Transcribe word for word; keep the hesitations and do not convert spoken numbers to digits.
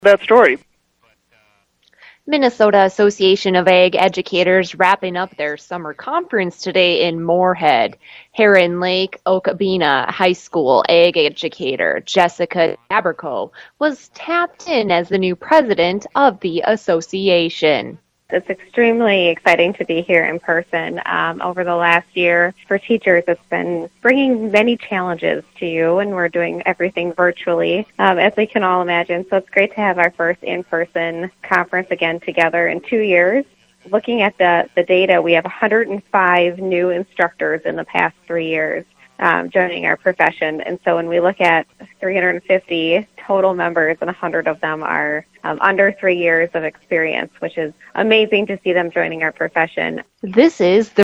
that story. Minnesota Association of Ag Educators wrapping up their summer conference today in Moorhead. Heron Lake Okabena High School ag educator Jessica Daberco was tapped in as the new president of the association. It's extremely exciting to be here in person. Um, over the last year, for teachers, it's been bringing many challenges to you, and we're doing everything virtually, um, as we can all imagine. So it's great to have our first in-person conference again together in two years. Looking at the, the data, we have one hundred five new instructors in the past three years. Um, joining our profession. And so when we look at three hundred fifty total members, and one hundred of them are um, under three years of experience, which is amazing to see them joining our profession. This is the